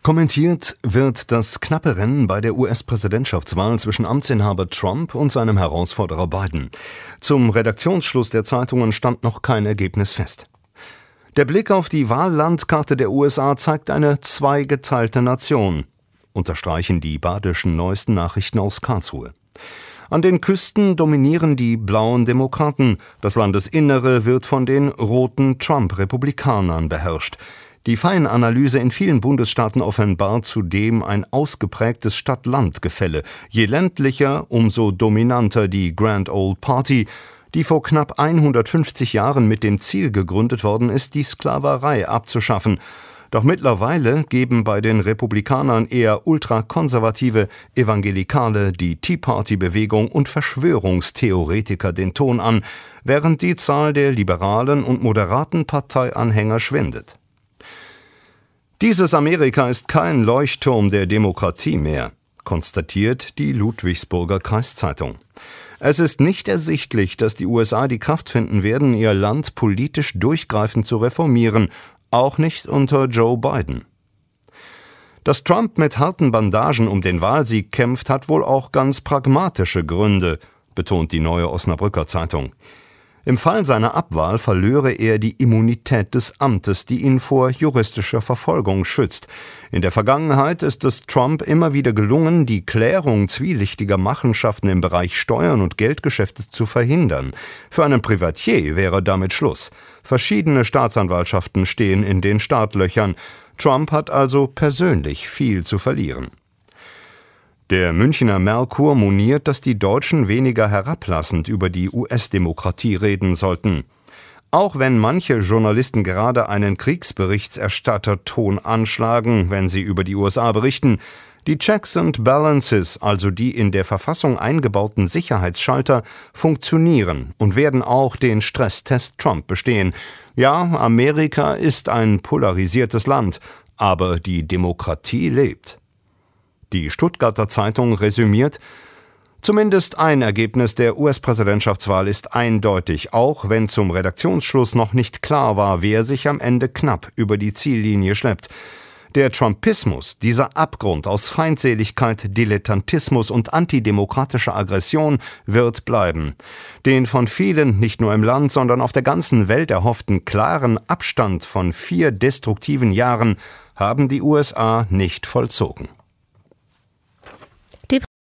Kommentiert wird das knappe Rennen bei der US-Präsidentschaftswahl zwischen Amtsinhaber Trump und seinem Herausforderer Biden. Zum Redaktionsschluss der Zeitungen stand noch kein Ergebnis fest. Der Blick auf die Wahllandkarte der USA zeigt eine zweigeteilte Nation, unterstreichen die badischen neuesten Nachrichten aus Karlsruhe. An den Küsten dominieren die blauen Demokraten, das Landesinnere wird von den roten Trump-Republikanern beherrscht. Die Feinanalyse in vielen Bundesstaaten offenbart zudem ein ausgeprägtes Stadt-Land-Gefälle. Je ländlicher, umso dominanter die Grand Old Party, die vor knapp 150 Jahren mit dem Ziel gegründet worden ist, die Sklaverei abzuschaffen. Doch mittlerweile geben bei den Republikanern eher ultrakonservative Evangelikale, die Tea-Party-Bewegung und Verschwörungstheoretiker den Ton an, während die Zahl der liberalen und moderaten Parteianhänger schwindet. Dieses Amerika ist kein Leuchtturm der Demokratie mehr, konstatiert die Ludwigsburger Kreiszeitung. Es ist nicht ersichtlich, dass die USA die Kraft finden werden, ihr Land politisch durchgreifend zu reformieren, auch nicht unter Joe Biden. Dass Trump mit harten Bandagen um den Wahlsieg kämpft, hat wohl auch ganz pragmatische Gründe, betont die Neue Osnabrücker Zeitung. Im Fall seiner Abwahl verlöre er die Immunität des Amtes, die ihn vor juristischer Verfolgung schützt. In der Vergangenheit ist es Trump immer wieder gelungen, die Klärung zwielichtiger Machenschaften im Bereich Steuern und Geldgeschäfte zu verhindern. Für einen Privatier wäre damit Schluss. Verschiedene Staatsanwaltschaften stehen in den Startlöchern. Trump hat also persönlich viel zu verlieren. Der Münchner Merkur moniert, dass die Deutschen weniger herablassend über die US-Demokratie reden sollten. Auch wenn manche Journalisten gerade einen Kriegsberichterstatterton anschlagen, wenn sie über die USA berichten, die Checks and Balances, also die in der Verfassung eingebauten Sicherheitsschalter, funktionieren und werden auch den Stresstest Trump bestehen. Ja, Amerika ist ein polarisiertes Land, aber die Demokratie lebt. Die Stuttgarter Zeitung resümiert: Zumindest ein Ergebnis der US-Präsidentschaftswahl ist eindeutig, auch wenn zum Redaktionsschluss noch nicht klar war, wer sich am Ende knapp über die Ziellinie schleppt. Der Trumpismus, dieser Abgrund aus Feindseligkeit, Dilettantismus und antidemokratischer Aggression, wird bleiben. Den von vielen, nicht nur im Land, sondern auf der ganzen Welt erhofften klaren Abstand von 4 destruktiven Jahren haben die USA nicht vollzogen.